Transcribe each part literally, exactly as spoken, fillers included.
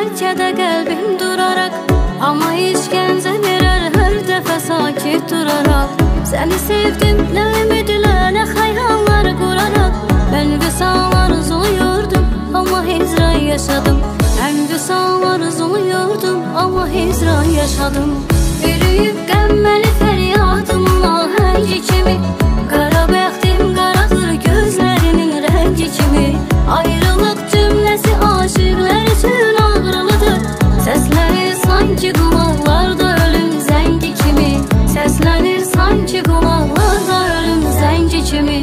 bəlkə də qəlbim duraraq, amma işgəncə verər hər dəfə sakit duraraq. Səni sevdim, nə ümidlə, nə xəyallar quraraq. Mən vüsal arzuluyordum, amma hicran yaşadım. Mən vüsal arzuluyordum, amma hicran yaşadım. Ürüyüb qəmməli fəryadımın ahəngi kimi, qara bəxtim qaradır gözlərinin rəngi kimi. Ayrılıq cümləsi aşıqlar üçün ağrılıdır. Səslənir sanki qulaqlarda ölüm zəngi kimi. Səslənir sanki qulaqlarda ölüm zəngi kimi.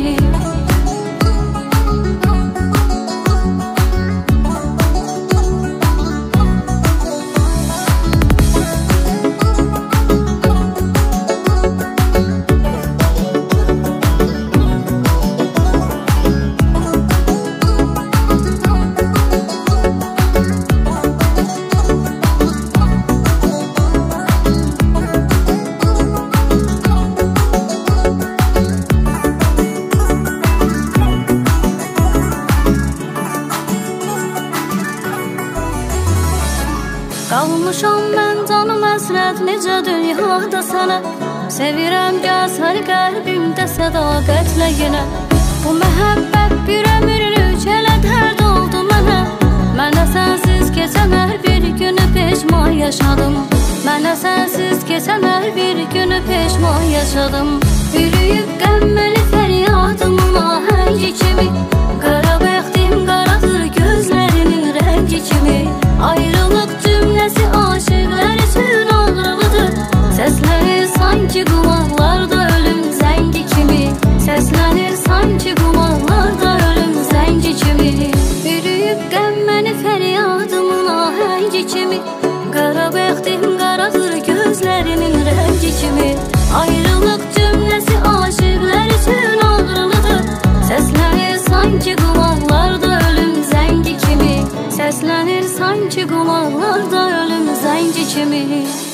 Qalmışam mən canım əsrət necə dünyada sənə. Sevirəm gəz hər qəlbimdə sədaqətlə yenə. Bu məhəbbət bir ömürlük elə dərd oldu mənə. Mənə sənsiz keçən hər bir günü peşman yaşadım. Mənə sənsiz keçən hər bir günü peşman yaşadım. Ürüyüb qəmməli fəryadımın ahəngi kimi, qara bəxtim qaradır gözlərinin rəngi kimi. Ayrılıq cümləsi aşıqlar üçün ağrılıdır. Səslənir sanki qulaqlarda ölüm zəngi kimi. Səslənir sanki qulaqlarda ölüm zəngi kimi. Ürüyüb qəmməni fəryadımın ahəngi kimi, qara bəxtim qaradır gözlərinin rəngi kimi. Ayrılıq cümləsi aşıqlar üçün ağrılıdır. Səslənir sanki qulaqlarda ölüm zəngi kimi. Səslənir sanki qulaqlarda ölüm zəngi kimi.